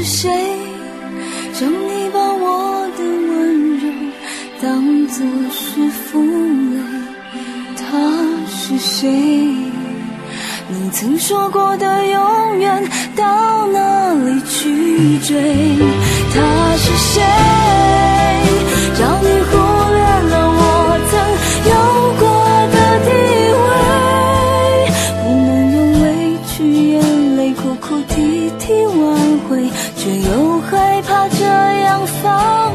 谁让你把我的温柔当作是负累？他是谁？你曾说过的永远到哪里去追？他是谁让你忽略了我曾有过的地位？不能用委屈眼泪苦苦啼啼挽回，却又害怕这样放